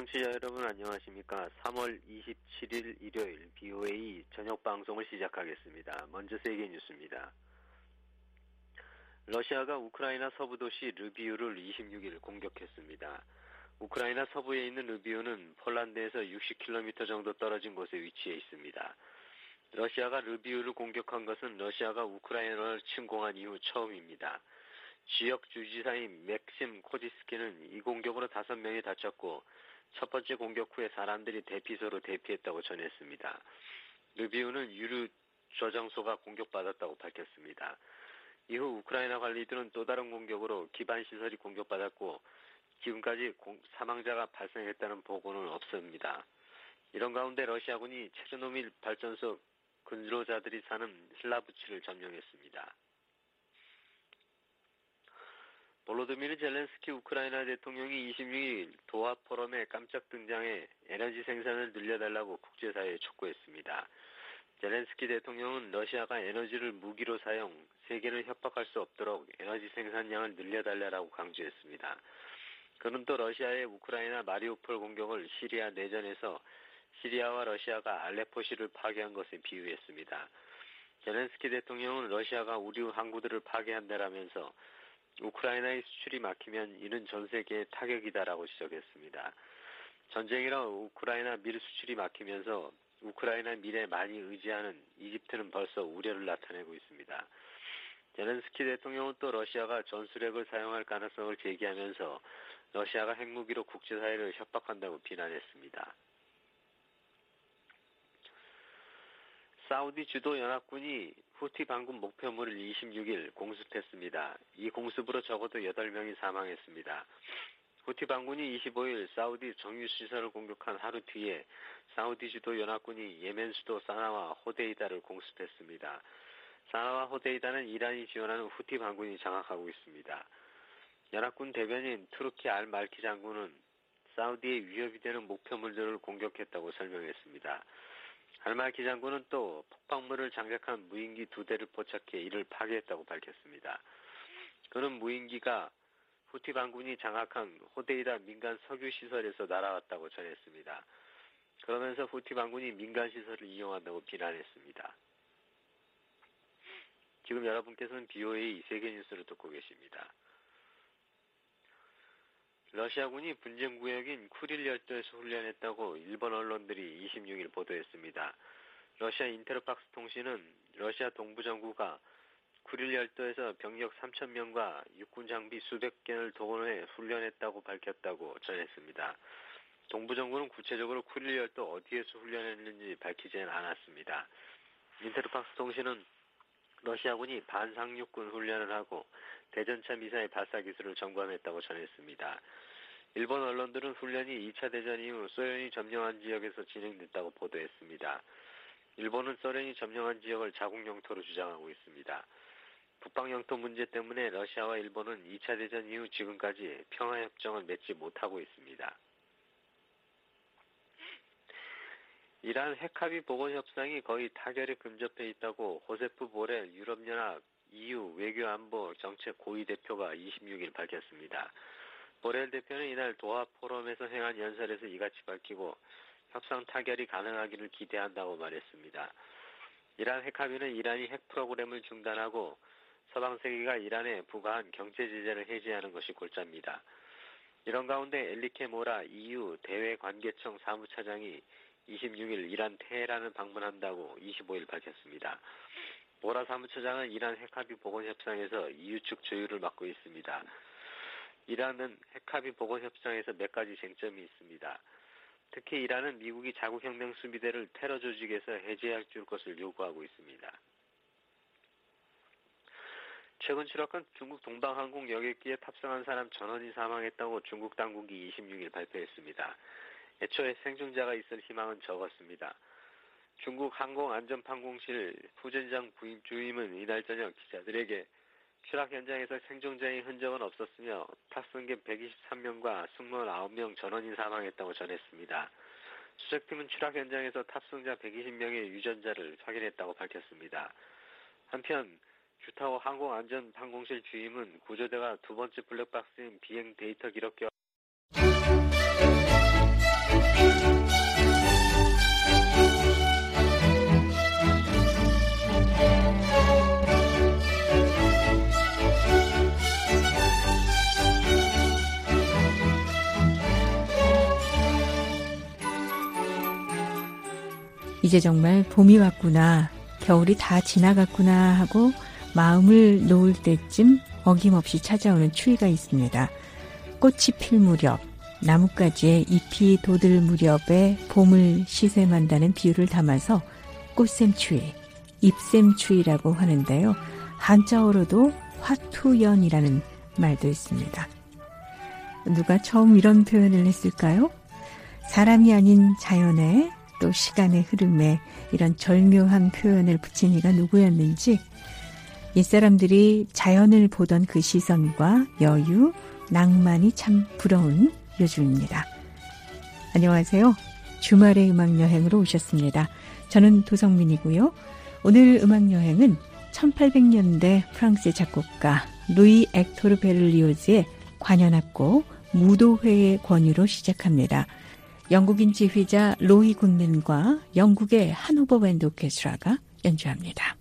청취자 여러분 안녕하십니까. 3월 27일 일요일 BOA 저녁 방송을 시작하겠습니다. 먼저 세계 뉴스입니다. 러시아가 우크라이나 서부 도시 르비우를 26일 공격했습니다. 우크라이나 서부에 있는 르비우는 폴란드에서 60km 정도 떨어진 곳에 위치해 있습니다. 러시아가 르비우를 공격한 것은 러시아가 우크라이나를 침공한 이후 처음입니다. 지역 주지사인 맥심 코지스키는 이 공격으로 5명이 다쳤고 첫 번째 공격 후에 사람들이 대피소로 대피했다고 전했습니다. 르비우는 유류 저장소가 공격받았다고 밝혔습니다. 이후 우크라이나 관리들은 또 다른 공격으로 기반시설이 공격받았고 지금까지 사망자가 발생했다는 보고는 없습니다. 이런 가운데 러시아군이 체르노빌 발전소 근로자들이 사는 슬라브치를 점령했습니다. 볼로디미르 젤렌스키 우크라이나 대통령이 26일 도하 포럼에 깜짝 등장해 에너지 생산을 늘려달라고 국제사회에 촉구했습니다. 젤렌스키 대통령은 러시아가 에너지를 무기로 사용, 세계를 협박할 수 없도록 에너지 생산량을 늘려달라고 강조했습니다. 그는 또 러시아의 우크라이나 마리우폴 공격을 시리아 내전에서 시리아와 러시아가 알레포시를 파괴한 것에 비유했습니다. 젤렌스키 대통령은 러시아가 우리 항구들을 파괴한다라면서 우크라이나의 수출이 막히면 이는 전 세계의 타격이다라고 지적했습니다. 전쟁이라 우크라이나 밀 수출이 막히면서 우크라이나 밀에 많이 의지하는 이집트는 벌써 우려를 나타내고 있습니다. 젤렌스키 대통령은 또 러시아가 전술핵을 사용할 가능성을 제기하면서 러시아가 핵무기로 국제사회를 협박한다고 비난했습니다. 사우디 주도 연합군이 후티 반군 목표물을 26일 공습했습니다. 이 공습으로 적어도 8명이 사망했습니다. 후티 반군이 25일 사우디 정유시설을 공격한 하루 뒤에 사우디 주도 연합군이 예멘 수도 사나와 호데이다를 공습했습니다. 사나와 호데이다는 이란이 지원하는 후티 반군이 장악하고 있습니다. 연합군 대변인 투르키 알말키 장군은 사우디의 위협이 되는 목표물들을 공격했다고 설명했습니다. 알말키 장군은 또 폭발물을 장착한 무인기 2대를 포착해 이를 파괴했다고 밝혔습니다. 그는 무인기가 후티 반군이 장악한 호데이다 민간 석유시설에서 날아왔다고 전했습니다. 그러면서 후티 반군이 민간 시설을 이용한다고 비난했습니다. 지금 여러분께서는 BOA 세계뉴스를 듣고 계십니다. 러시아군이 분쟁구역인 쿠릴 열도에서 훈련했다고 일본 언론들이 26일 보도했습니다. 러시아 인테르팍스 통신은 러시아 동부정부가 쿠릴 열도에서 병력 3,000명과 육군 장비 수백 개를 동원해 훈련했다고 밝혔다고 전했습니다. 동부정부는 구체적으로 쿠릴 열도 어디에서 훈련했는지 밝히지는 않았습니다. 인테르팍스 통신은 러시아군이 반상륙군 훈련을 하고 대전차 미사일 발사 기술을 점검했다고 전했습니다. 일본 언론들은 훈련이 2차 대전 이후 소련이 점령한 지역에서 진행됐다고 보도했습니다. 일본은 소련이 점령한 지역을 자국 영토로 주장하고 있습니다. 북방 영토 문제 때문에 러시아와 일본은 2차 대전 이후 지금까지 평화협정을 맺지 못하고 있습니다. 이란 핵합의 복원 협상이 거의 타결에 근접해 있다고 호세프 보렐 유럽연합 EU 외교안보 정책 고위 대표가 26일 밝혔습니다. 보렐 대표는 이날 도하 포럼에서 행한 연설에서 이같이 밝히고 협상 타결이 가능하기를 기대한다고 말했습니다. 이란 핵합의는 이란이 핵 프로그램을 중단하고 서방 세계가 이란에 부과한 경제 제재를 해제하는 것이 골자입니다. 이런 가운데 엘리케 모라 EU 대외관계청 사무차장이 26일 이란 테헤란을 방문한다고 25일 밝혔습니다. 모라 사무처장은 이란 핵합의 복원 협상에서 EU 측 조율을 맡고 있습니다. 이란은 핵합의 복원 협상에서 몇 가지 쟁점이 있습니다. 특히 이란은 미국이 자국혁명 수비대를 테러 조직에서 해제할 것을 요구하고 있습니다. 최근 추락한 중국 동방항공 여객기에 탑승한 사람 전원이 사망했다고 중국 당국이 26일 발표했습니다. 애초에 생존자가 있을 희망은 적었습니다. 중국 항공안전판공실副전장 주임은 이날 저녁 기자들에게 추락 현장에서 생존자의 흔적은 없었으며 탑승객 123명과 승무원 9명 전원이 사망했다고 전했습니다. 수색팀은 추락 현장에서 탑승자 120명의 유전자를 확인했다고 밝혔습니다. 한편 규타오 항공안전판공실 주임은 구조대가 두 번째 블랙박스인 비행 데이터 기록과 이제 정말 봄이 왔구나, 겨울이 다 지나갔구나 하고 마음을 놓을 때쯤 어김없이 찾아오는 추위가 있습니다. 꽃이 필 무렵, 나뭇가지에 잎이 돋을 무렵에 봄을 시샘한다는 비유를 담아서 꽃샘추위, 잎샘추위라고 하는데요. 한자어로도 화투연이라는 말도 있습니다. 누가 처음 이런 표현을 했을까요? 사람이 아닌 자연에, 또 시간의 흐름에 이런 절묘한 표현을 붙인 이가 누구였는지, 옛사람들이 자연을 보던 그 시선과 여유, 낭만이 참 부러운 요즘입니다. 안녕하세요. 주말의 음악여행으로 오셨습니다. 저는 도성민이고요. 오늘 음악여행은 1800년대 프랑스의 작곡가 루이 액토르 베를리오즈의 관현악곡 무도회의 권유로 시작합니다. 영국인 지휘자 로이 굿맨과 영국의 한호버 밴드 오케스트라가 연주합니다.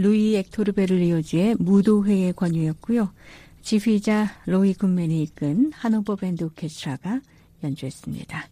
루이 엑토르 베를리오즈의 무도회의 권유였고요. 지휘자 로이 굿맨이 이끈 하노버 밴드 오케스트라가 연주했습니다.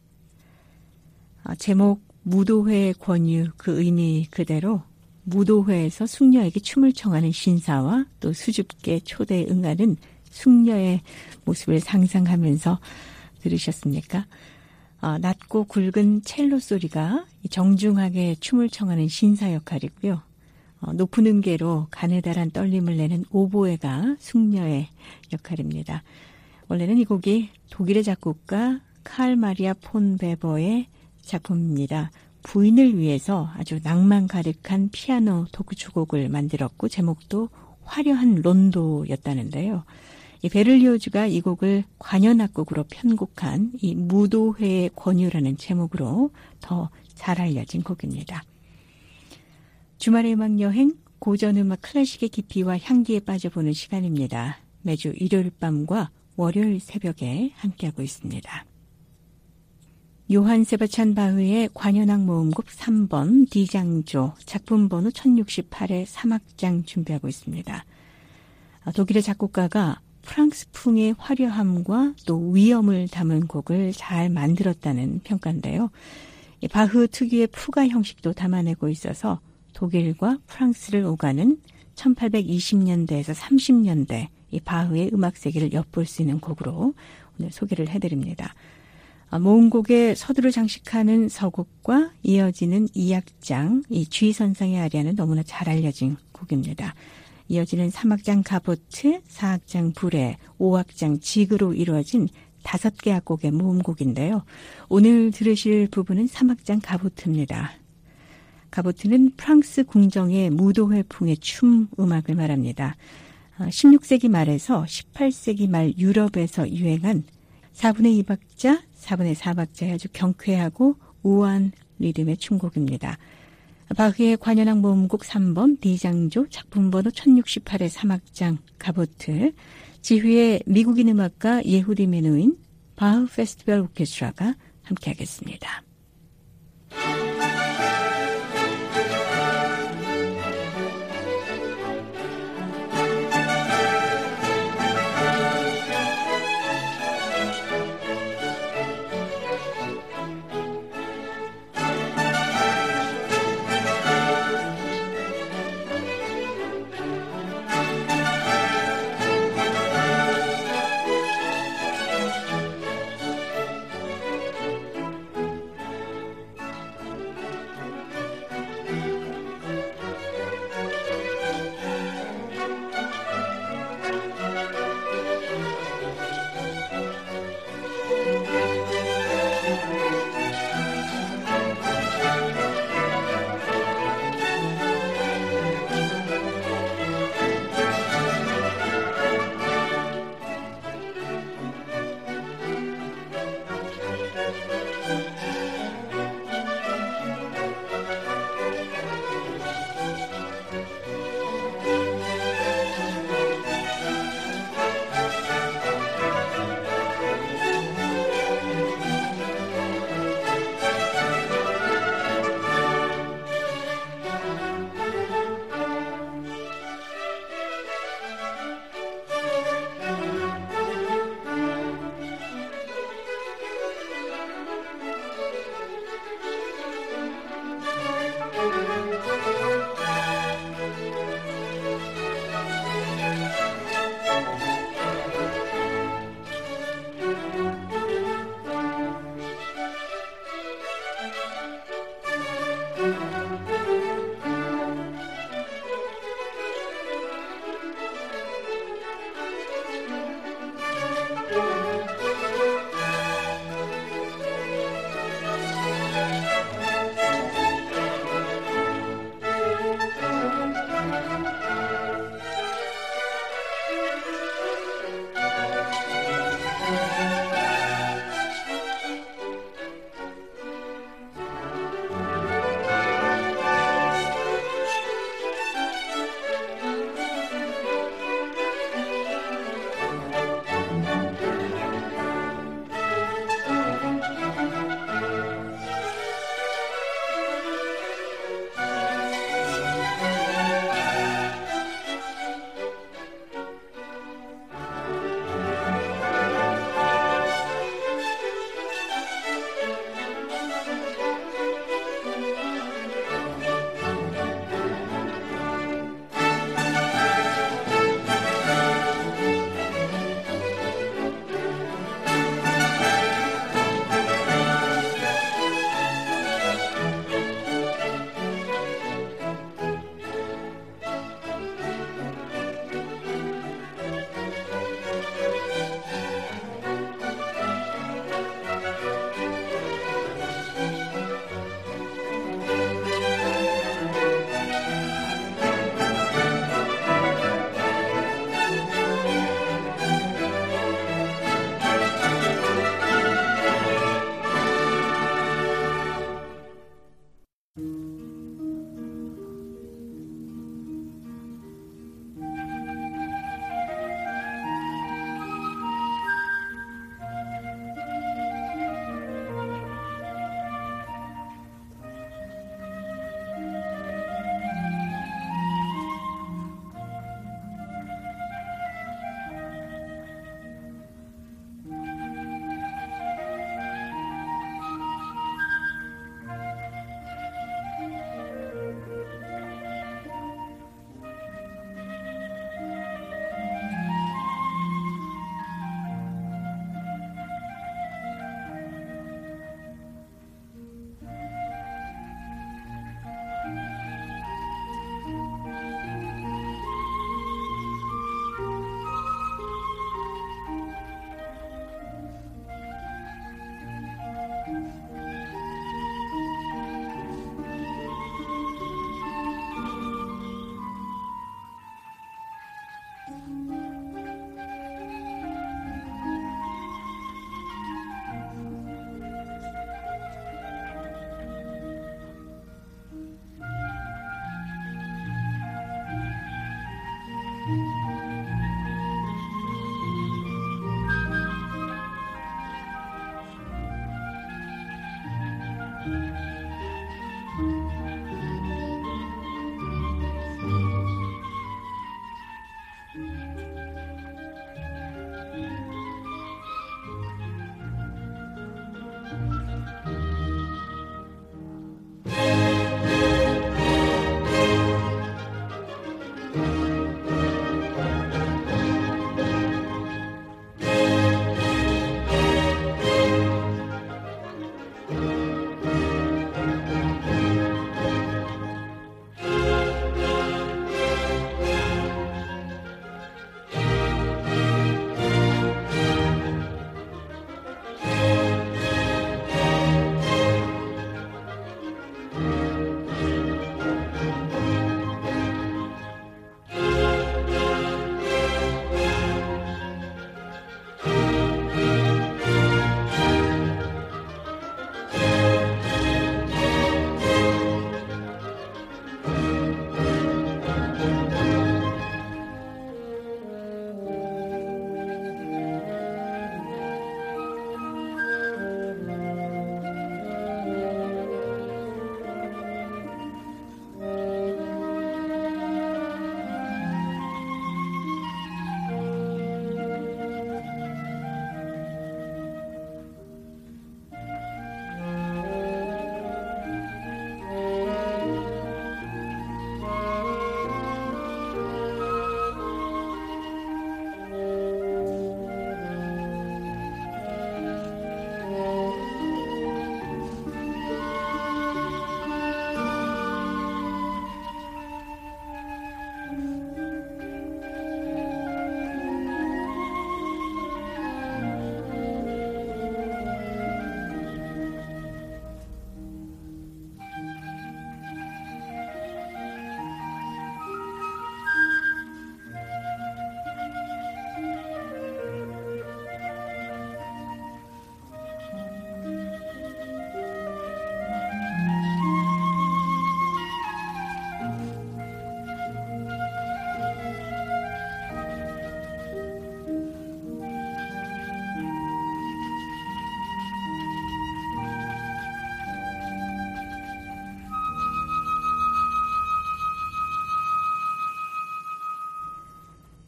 제목 무도회의 권유, 그 의미 그대로 무도회에서 숙녀에게 춤을 청하는 신사와 또 수줍게 초대에 응하는 숙녀의 모습을 상상하면서 들으셨습니까? 낮고 굵은 첼로 소리가 정중하게 춤을 청하는 신사 역할이고요. 높은 음계로 가느다란 떨림을 내는 오보에가 숙녀의 역할입니다. 원래는 이 곡이 독일의 작곡가 칼 마리아 폰 베버의 작품입니다. 부인을 위해서 아주 낭만 가득한 피아노 독주곡을 만들었고 제목도 화려한 론도였다는데요. 이 베를리오즈가 이 곡을 관현악곡으로 편곡한 이 무도회의 권유라는 제목으로 더 잘 알려진 곡입니다. 주말의 음악 여행, 고전 음악 클래식의 깊이와 향기에 빠져보는 시간입니다. 매주 일요일 밤과 월요일 새벽에 함께하고 있습니다. 요한 세바찬 바흐의 관현악 모음곡 3번 D장조 작품 번호 1068의 3악장 준비하고 있습니다. 독일의 작곡가가 프랑스풍의 화려함과 또 위엄을 담은 곡을 잘 만들었다는 평가인데요. 바흐 특유의 푸가 형식도 담아내고 있어서 독일과 프랑스를 오가는 1820년대에서 30년대 이 바흐의 음악 세계를 엿볼 수 있는 곡으로 오늘 소개를 해드립니다. 모음곡에 서두를 장식하는 서곡과 이어지는 2악장, 이 G선상의 아리아는 너무나 잘 알려진 곡입니다. 이어지는 3악장 가보트, 4악장 불에, 5악장 직으로 이루어진 5개 악곡의 모음곡인데요. 오늘 들으실 부분은 3악장 가보트입니다. 가보트는 프랑스 궁정의 무도회풍의 춤 음악을 말합니다. 16세기 말에서 18세기 말 유럽에서 유행한 4분의 2박자, 4분의 4박자의 아주 경쾌하고 우아한 리듬의 춤곡입니다. 바흐의 관현악 모음곡 3번 D장조 작품 번호 1068의 3악장 가보트 지휘의 미국인 음악가 예후디 메누인 바흐 페스티벌 오케스트라가 함께하겠습니다.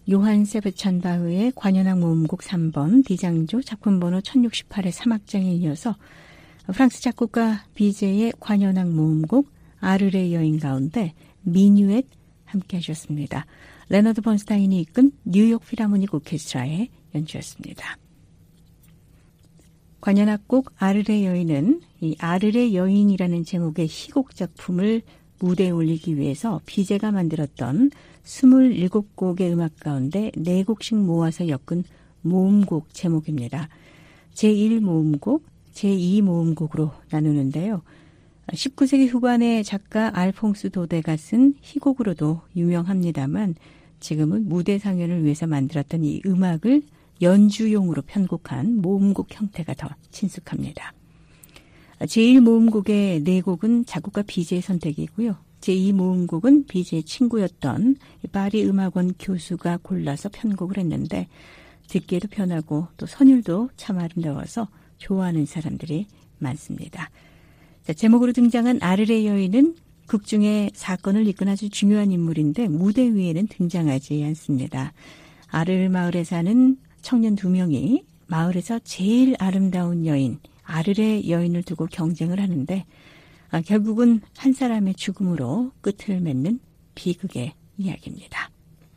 요한 세베찬바흐의 관현악 모음곡 3번 디장조 작품번호 1068의 3악장에 이어서 프랑스 작곡가 비제의 관현악 모음곡 아르레 여인 가운데 미뉴엣 함께 하셨습니다. 레너드 번스타인이 이끈 뉴욕 필하모닉 오케스트라의 연주였습니다. 관현악곡 아르레 여인은 이 아르레 여인이라는 제목의 희곡 작품을 무대에 올리기 위해서 비제가 만들었던 27곡의 음악 가운데 4곡씩 모아서 엮은 모음곡 제목입니다. 제1모음곡, 제2모음곡으로 나누는데요. 19세기 후반에 작가 알퐁스 도데가 쓴 희곡으로도 유명합니다만 지금은 무대 상연을 위해서 만들었던 이 음악을 연주용으로 편곡한 모음곡 형태가 더 친숙합니다. 제1모음곡의 4곡은 작곡가 비제의 선택이고요. 제2모음곡은 비제의 친구였던 파리 음악원 교수가 골라서 편곡을 했는데 듣기에도 편하고 또 선율도 참 아름다워서 좋아하는 사람들이 많습니다. 자, 제목으로 등장한 아르레 여인은 극 중에 사건을 이끈 아주 중요한 인물인데 무대 위에는 등장하지 않습니다. 아르르 마을에 사는 청년 2명이 마을에서 제일 아름다운 여인 아르레 여인을 두고 경쟁을 하는데 결국은 한 사람의 죽음으로 끝을 맺는 비극의 이야기입니다.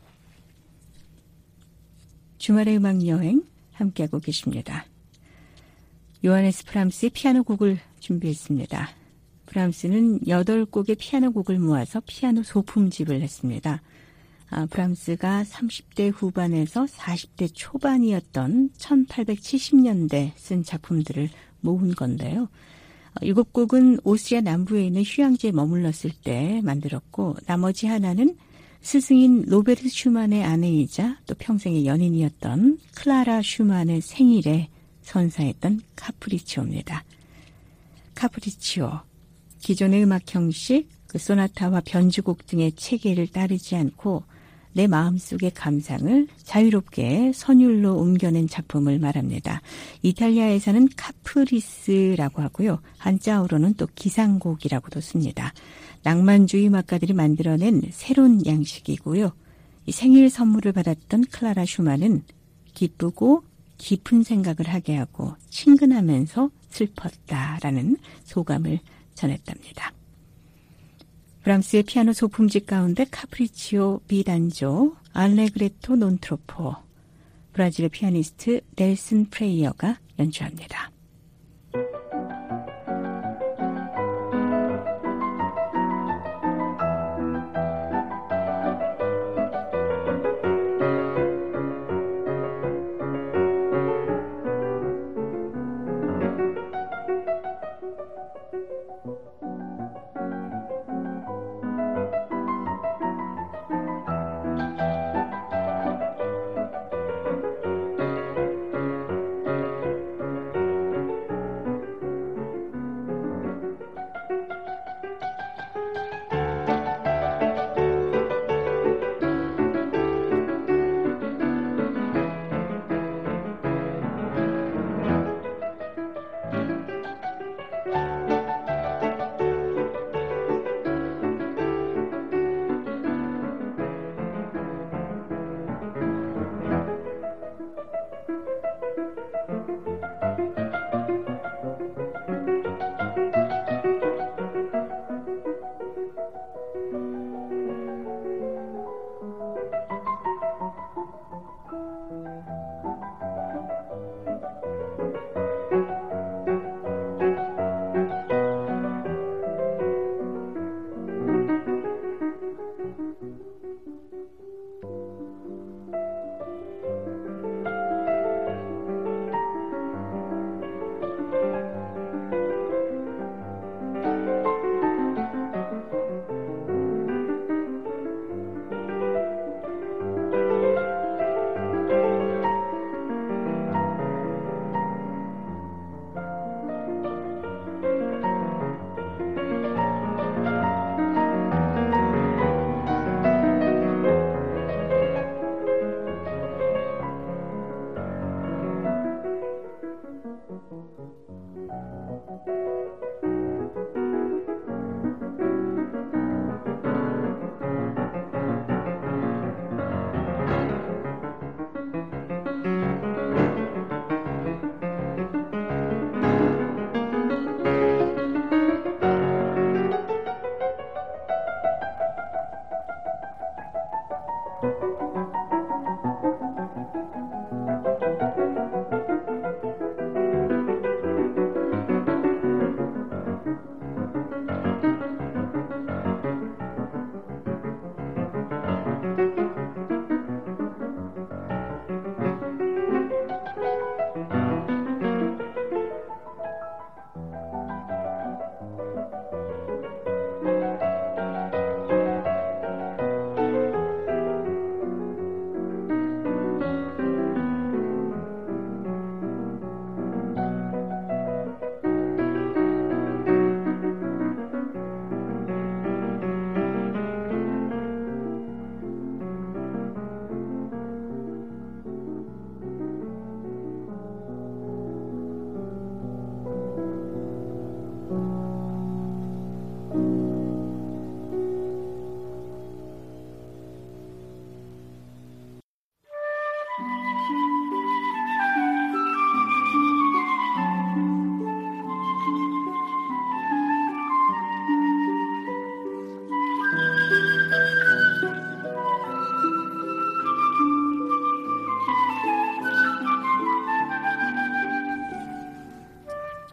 주말의 음악 여행 함께하고 계십니다. 요하네스 브람스의 피아노 곡을 준비했습니다. 브람스는 8곡의 피아노 곡을 모아서 피아노 소품집을 했습니다. 브람스가 30대 후반에서 40대 초반이었던 1870년대 쓴 작품들을 모은 건데요. 7곡은 오스트리아 남부에 있는 휴양지에 머물렀을 때 만들었고 나머지 하나는 스승인 로베르트 슈만의 아내이자 또 평생의 연인이었던 클라라 슈만의 생일에 선사했던 카프리치오입니다. 카프리치오, 기존의 음악 형식, 소나타와 변주곡 등의 체계를 따르지 않고 내 마음속의 감상을 자유롭게 선율로 옮겨낸 작품을 말합니다. 이탈리아에서는 카프리스라고 하고요. 한자어로는 또 기상곡이라고도 씁니다. 낭만주의 음악가들이 만들어낸 새로운 양식이고요. 이 생일 선물을 받았던 클라라 슈만은 기쁘고 깊은 생각을 하게 하고 친근하면서 슬펐다라는 소감을 전했답니다. 브람스의 피아노 소품집 가운데 카프리치오 비단조, 알레그레토 논트로포, 브라질의 피아니스트 넬슨 프레이어가 연주합니다.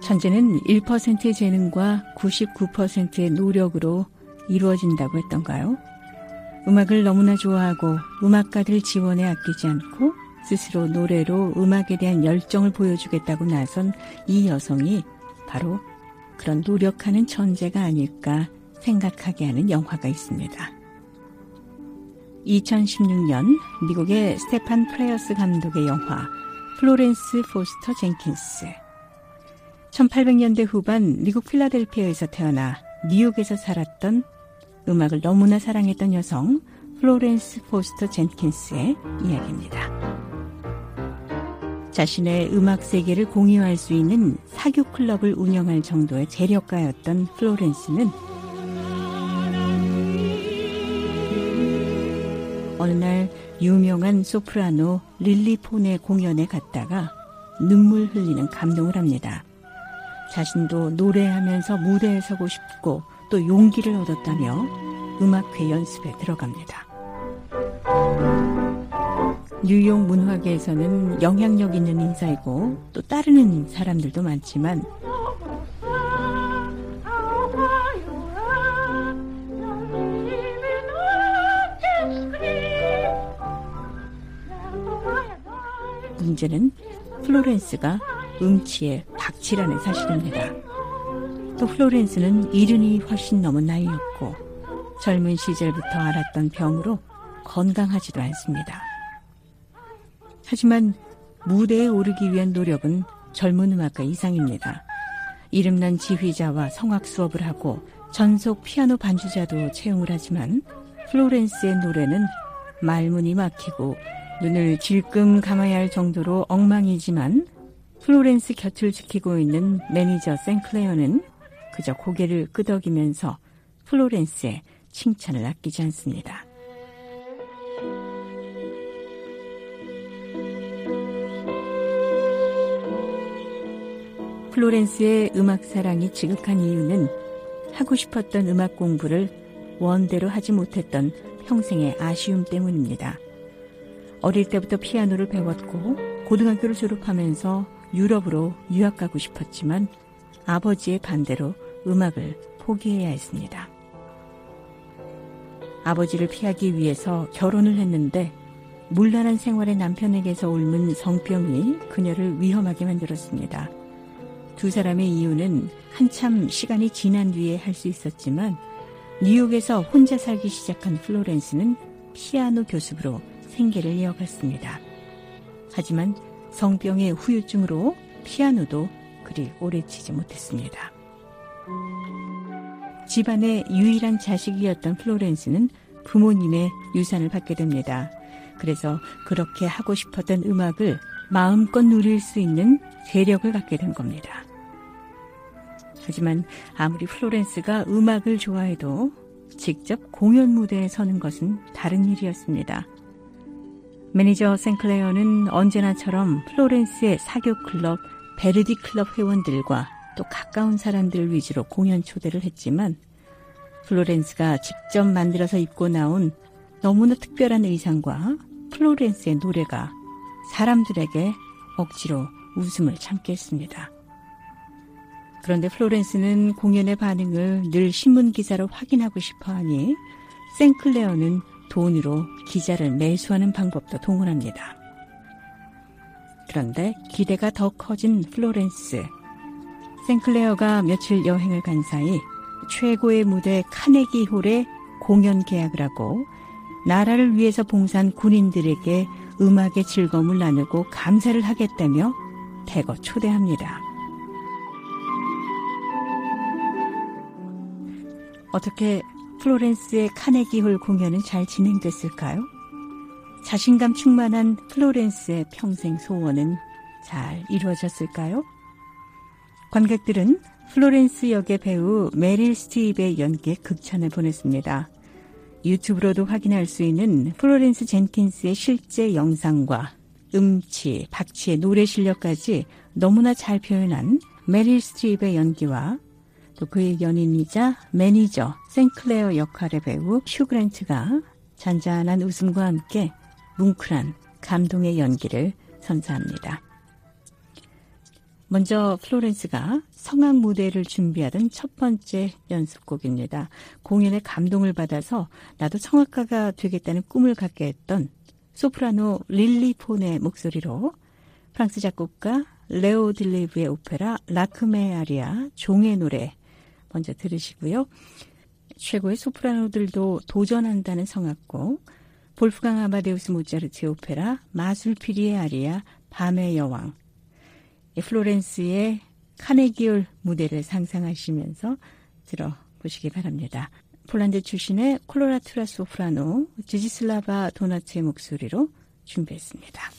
천재는 1%의 재능과 99%의 노력으로 이루어진다고 했던가요? 음악을 너무나 좋아하고 음악가들 지원에 아끼지 않고 스스로 노래로 음악에 대한 열정을 보여주겠다고 나선 이 여성이 바로 그런 노력하는 천재가 아닐까 생각하게 하는 영화가 있습니다. 2016년 미국의 스테판 프레어스 감독의 영화 플로렌스 포스터 젠킨스. 1800년대 후반 미국 필라델피아에서 태어나 뉴욕에서 살았던 음악을 너무나 사랑했던 여성 플로렌스 포스터 젠킨스의 이야기입니다. 자신의 음악 세계를 공유할 수 있는 사교 클럽을 운영할 정도의 재력가였던 플로렌스는 어느 날 유명한 소프라노 릴리 폰의 공연에 갔다가 눈물 흘리는 감동을 합니다. 자신도 노래하면서 무대에 서고 싶고 또 용기를 얻었다며 음악회 연습에 들어갑니다. 뉴욕 문화계에서는 영향력 있는 인사이고 또 따르는 사람들도 많지만 문제는 플로렌스가 음치의 박치라는 사실입니다. 또 플로렌스는 70이 훨씬 넘은 나이였고 젊은 시절부터 앓았던 병으로 건강하지도 않습니다. 하지만 무대에 오르기 위한 노력은 젊은 음악가 이상입니다. 이름난 지휘자와 성악 수업을 하고 전속 피아노 반주자도 채용을 하지만 플로렌스의 노래는 말문이 막히고 눈을 질끔 감아야 할 정도로 엉망이지만 플로렌스 곁을 지키고 있는 매니저 생클레어는 그저 고개를 끄덕이면서 플로렌스의 칭찬을 아끼지 않습니다. 플로렌스의 음악 사랑이 지극한 이유는 하고 싶었던 음악 공부를 원대로 하지 못했던 평생의 아쉬움 때문입니다. 어릴 때부터 피아노를 배웠고 고등학교를 졸업하면서 유럽으로 유학 가고 싶었지만 아버지의 반대로 음악을 포기해야 했습니다. 아버지를 피하기 위해서 결혼을 했는데 문란한 생활의 남편에게서 옮은 성병이 그녀를 위험하게 만들었습니다. 두 사람의 이유는 한참 시간이 지난 뒤에 할 수 있었지만 뉴욕에서 혼자 살기 시작한 플로렌스는 피아노 교습으로 생계를 이어갔습니다. 하지만 성병의 후유증으로 피아노도 그리 오래 치지 못했습니다. 집안의 유일한 자식이었던 플로렌스는 부모님의 유산을 받게 됩니다. 그래서 그렇게 하고 싶었던 음악을 마음껏 누릴 수 있는 재력을 갖게 된 겁니다. 하지만 아무리 플로렌스가 음악을 좋아해도 직접 공연 무대에 서는 것은 다른 일이었습니다. 매니저 생클레어는 언제나처럼 플로렌스의 사교 클럽, 베르디 클럽 회원들과 또 가까운 사람들 위주로 공연 초대를 했지만 플로렌스가 직접 만들어서 입고 나온 너무나 특별한 의상과 플로렌스의 노래가 사람들에게 억지로 웃음을 참게 했습니다. 그런데 플로렌스는 공연의 반응을 늘 신문기사로 확인하고 싶어하니 생클레어는 돈으로 기자를 매수하는 방법도 동원합니다. 그런데 기대가 더 커진 플로렌스. 생클레어가 며칠 여행을 간 사이 최고의 무대 카네기 홀에 공연 계약을 하고 나라를 위해서 봉사한 군인들에게 음악의 즐거움을 나누고 감사를 하겠다며 대거 초대합니다. 어떻게 플로렌스의 카네기홀 공연은 잘 진행됐을까요? 자신감 충만한 플로렌스의 평생 소원은 잘 이루어졌을까요? 관객들은 플로렌스 역의 배우 메릴 스트립의 연기에 극찬을 보냈습니다. 유튜브로도 확인할 수 있는 플로렌스 젠킨스의 실제 영상과 음치, 박치의 노래 실력까지 너무나 잘 표현한 메릴 스트립의 연기와 또 그의 연인이자 매니저 생클레어 역할의 배우 휴 그랜트가 잔잔한 웃음과 함께 뭉클한 감동의 연기를 선사합니다. 먼저 플로렌스가 성악 무대를 준비하던 첫 번째 연습곡입니다. 공연에 감동을 받아서 나도 성악가가 되겠다는 꿈을 갖게 했던 소프라노 릴리 폰의 목소리로 프랑스 작곡가 레오 딜리브의 오페라 라크메 아리아 종의 노래 먼저 들으시고요. 최고의 소프라노들도 도전한다는 성악곡 볼프강 아마데우스 모차르트의 오페라 마술피리의 아리아 밤의 여왕, 플로렌스의 카네기홀 무대를 상상하시면서 들어보시기 바랍니다. 폴란드 출신의 콜로라투라 소프라노 지지슬라바 도나츠의 목소리로 준비했습니다.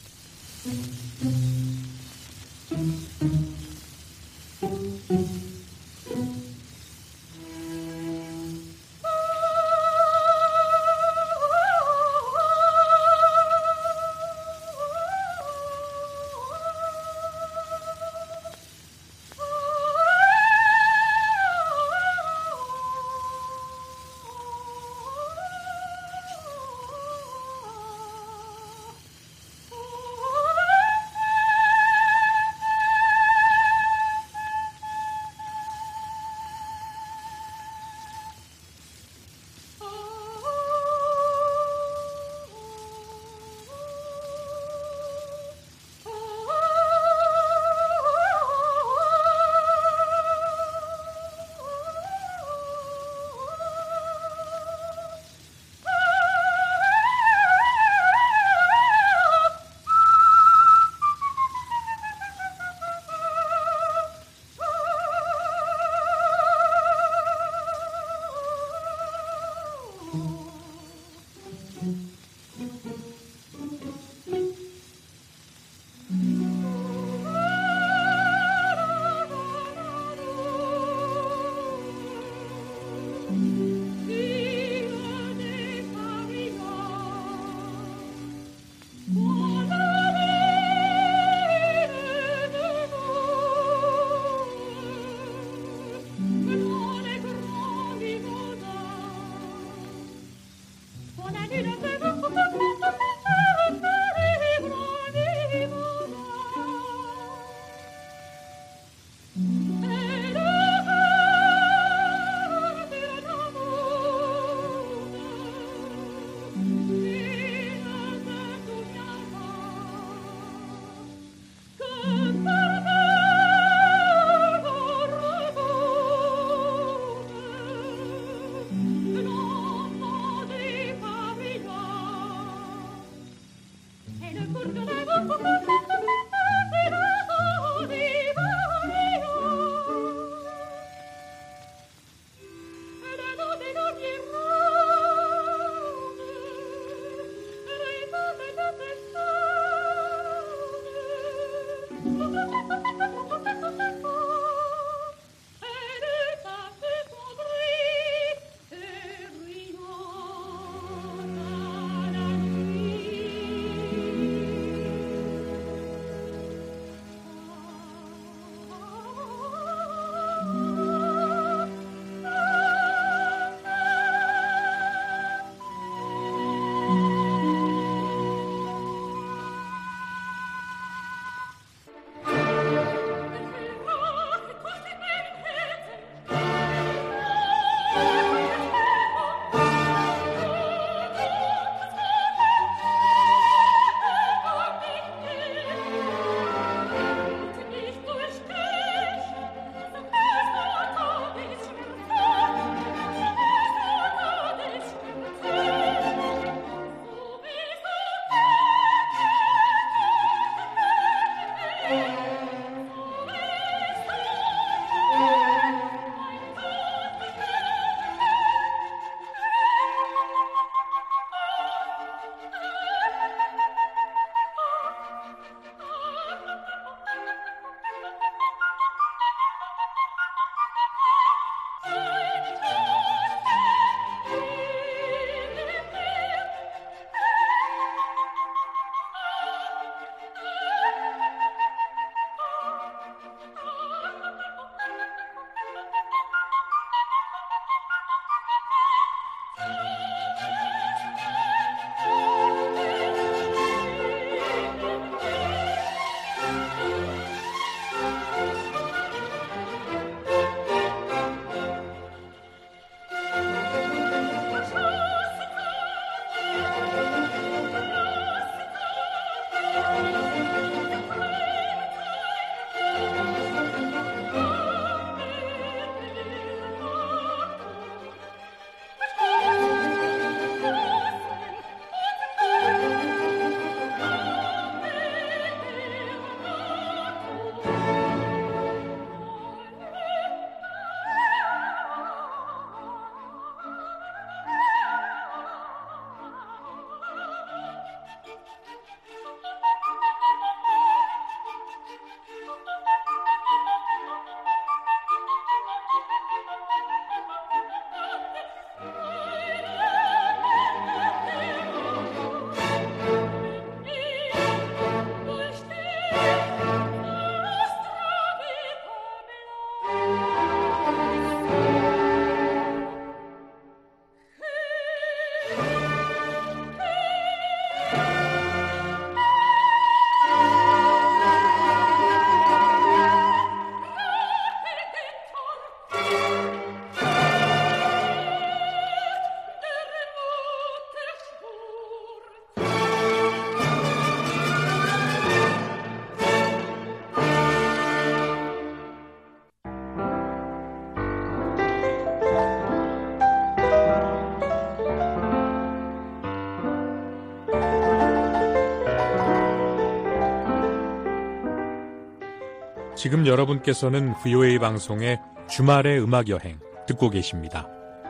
지금 여러분께서는 VOA 방송의 주말의 음악여행 듣고 계십니다.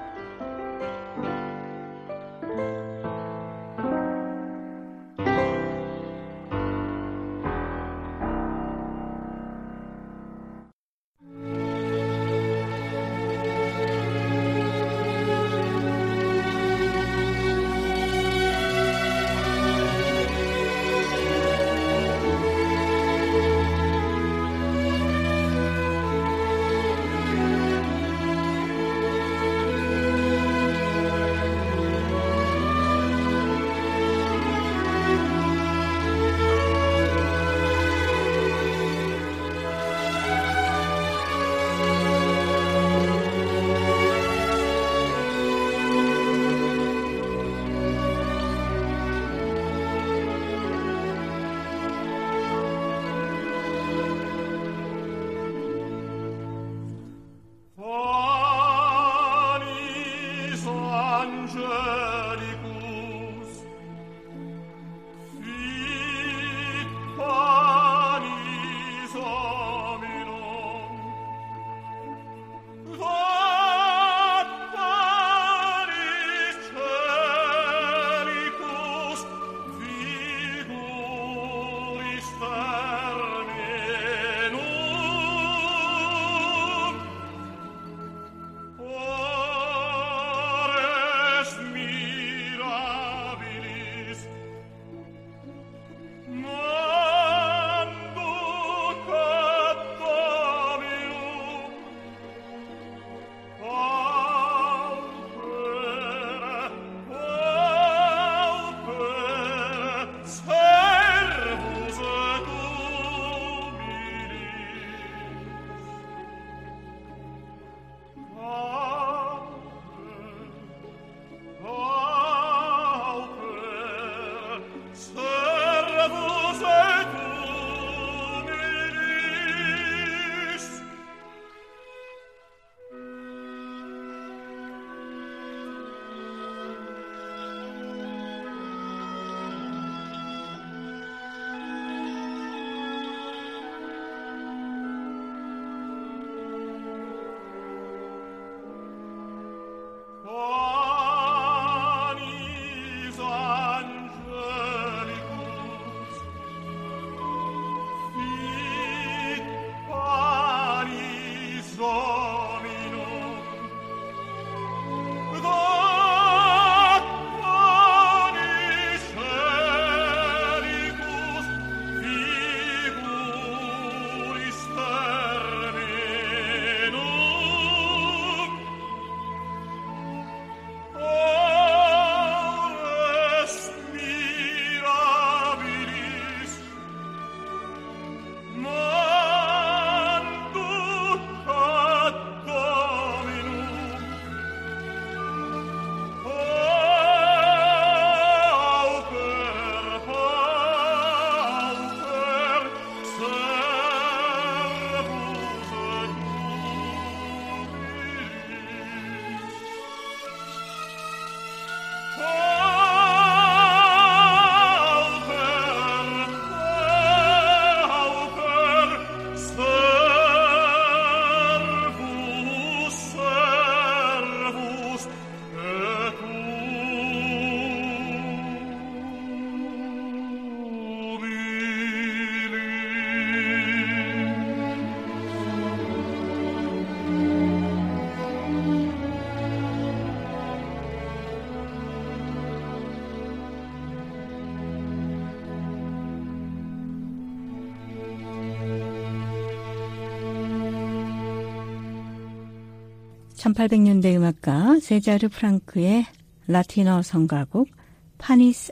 (1800년대) 음악가 세자르 프랑크의 라틴어 성가곡 파니스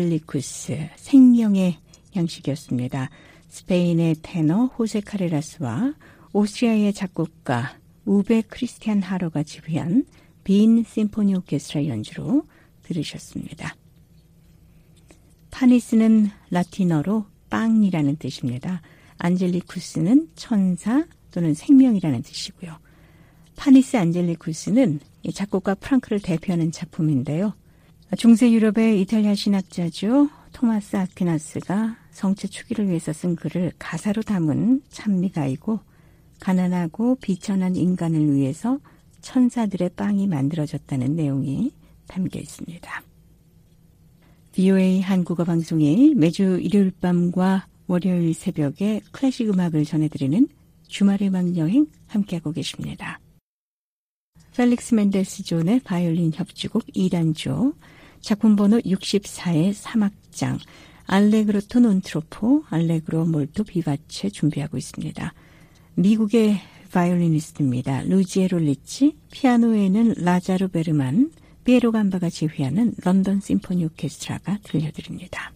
안젤리쿠스 생명의 양식이었습니다. 스페인의 테너 호세 카레라스와 오스트리아의 작곡가 우베 크리스티안 하러가 지휘한 빈 심포니 오케스트라 연주로 들으셨습니다. 파니스는 라틴어로 빵이라는 뜻입니다. 안젤리쿠스는 천사 또는 생명이라는 뜻이고요. 파니스 안젤리쿠스는 작곡가 프랑크를 대표하는 작품인데요. 중세 유럽의 이탈리아 신학자죠. 토마스 아퀴나스가 성체 추기를 위해서 쓴 글을 가사로 담은 찬미가이고 가난하고 비천한 인간을 위해서 천사들의 빵이 만들어졌다는 내용이 담겨 있습니다. VOA 한국어 방송이 매주 일요일 밤과 월요일 새벽에 클래식 음악을 전해드리는 주말의 음악 여행 함께하고 계십니다. 펠릭스 멘델스 존의 바이올린 협주곡 2단조, 작품 번호 64의 3악장, 알레그로토 non troppo, 알레그로 몰토 비바체 준비하고 있습니다. 미국의 바이올리니스트입니다. 루지에 롤리치, 피아노에는 라자로 베르만, 피에로 감바가 지휘하는 런던 심포니 오케스트라가 들려드립니다.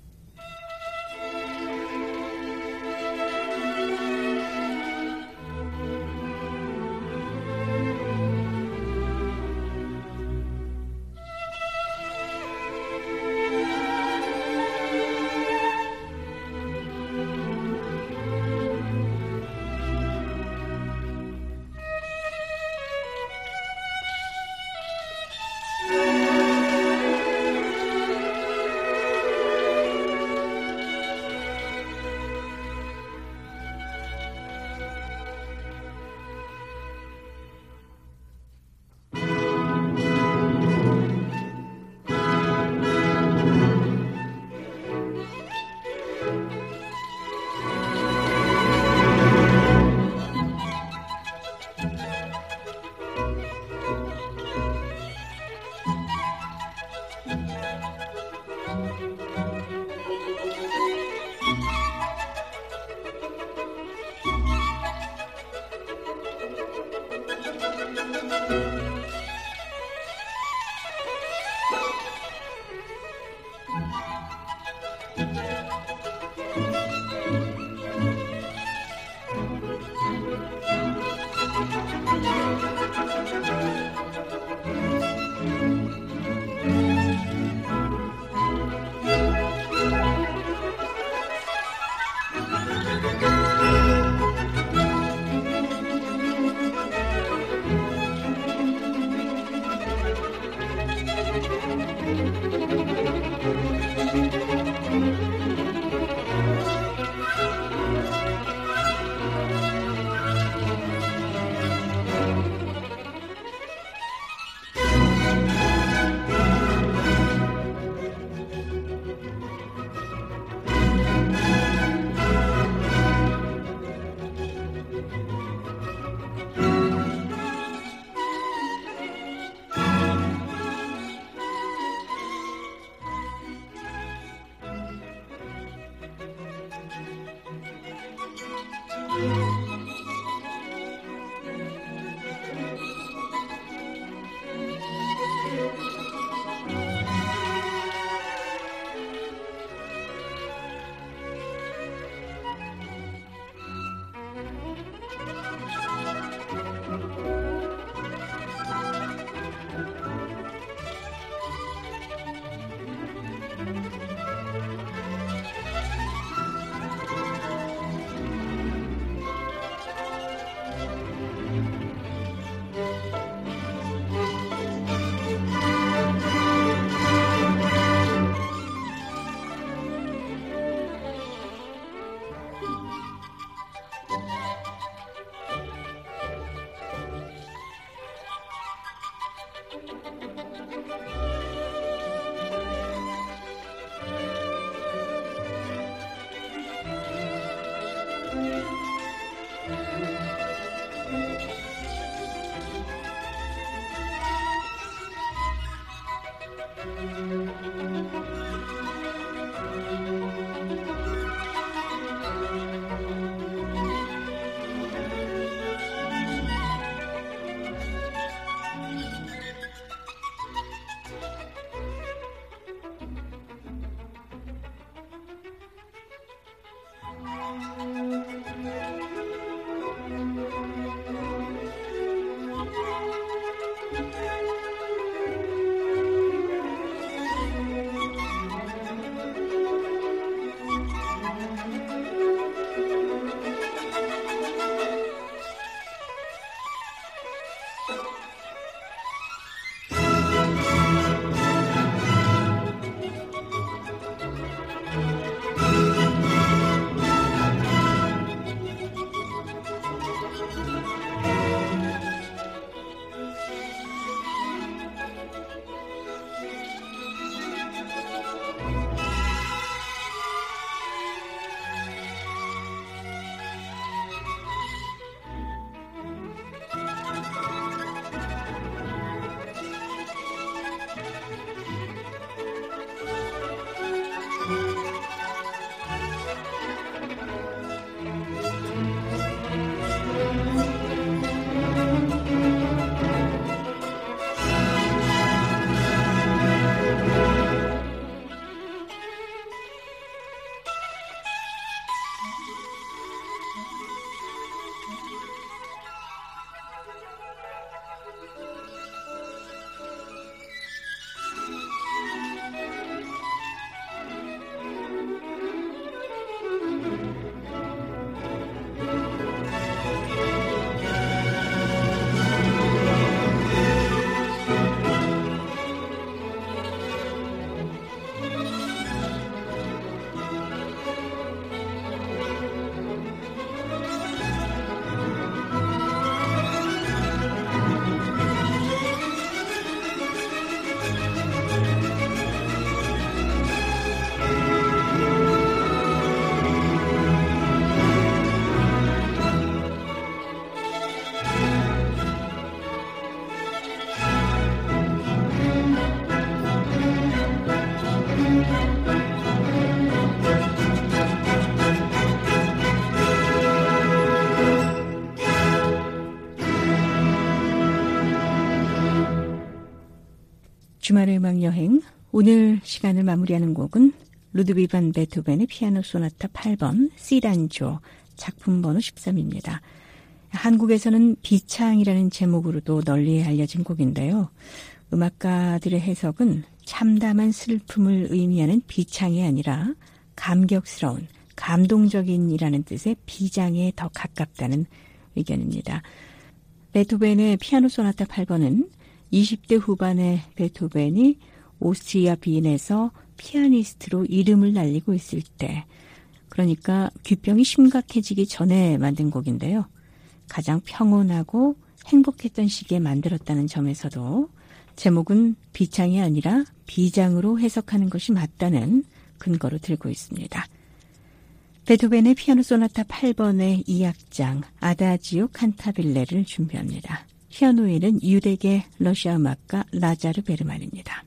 주말의 음악 여행, 오늘 시간을 마무리하는 곡은 루드비히 반 베토벤의 피아노 소나타 8번 C단조, 작품 번호 13입니다. 한국에서는 비창이라는 제목으로도 널리 알려진 곡인데요. 음악가들의 해석은 참담한 슬픔을 의미하는 비창이 아니라 감격스러운, 감동적인이라는 뜻의 비장에 더 가깝다는 의견입니다. 베토벤의 피아노 소나타 8번은 20대 후반의 베토벤이 오스트리아 빈에서 피아니스트로 이름을 날리고 있을 때, 그러니까 귀병이 심각해지기 전에 만든 곡인데요. 가장 평온하고 행복했던 시기에 만들었다는 점에서도 제목은 비창이 아니라 비장으로 해석하는 것이 맞다는 근거로 들고 있습니다. 베토벤의 피아노 소나타 8번의 2악장 아다지오 칸타빌레를 준비합니다. 피아노에는 유대계 러시아 음악가 라자르 베르만입니다.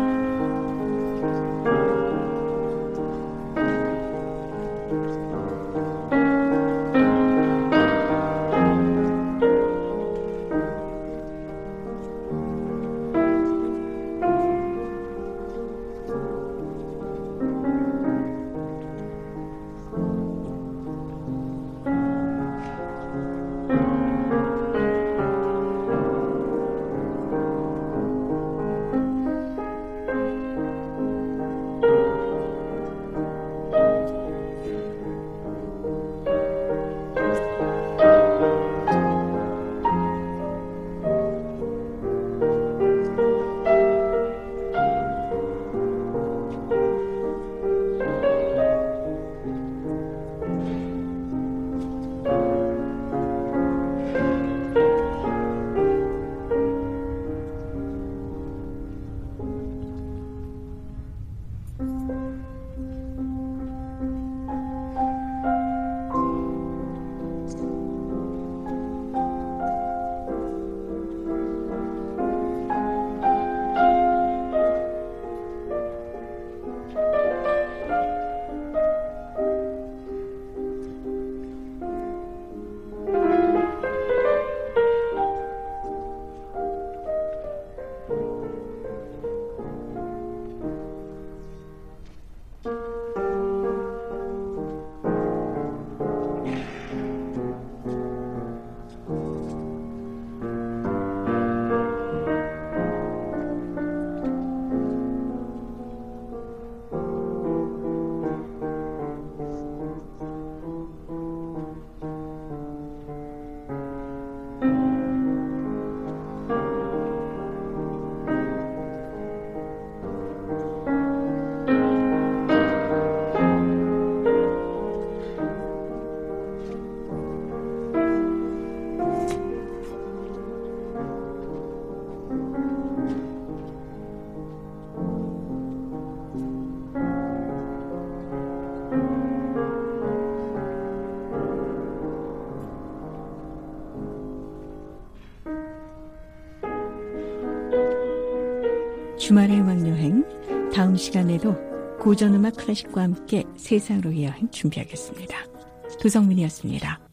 주말의 음악여행, 다음 시간에도 고전음악 클래식과 함께 세상으로의 여행 준비하겠습니다. 도성민이었습니다.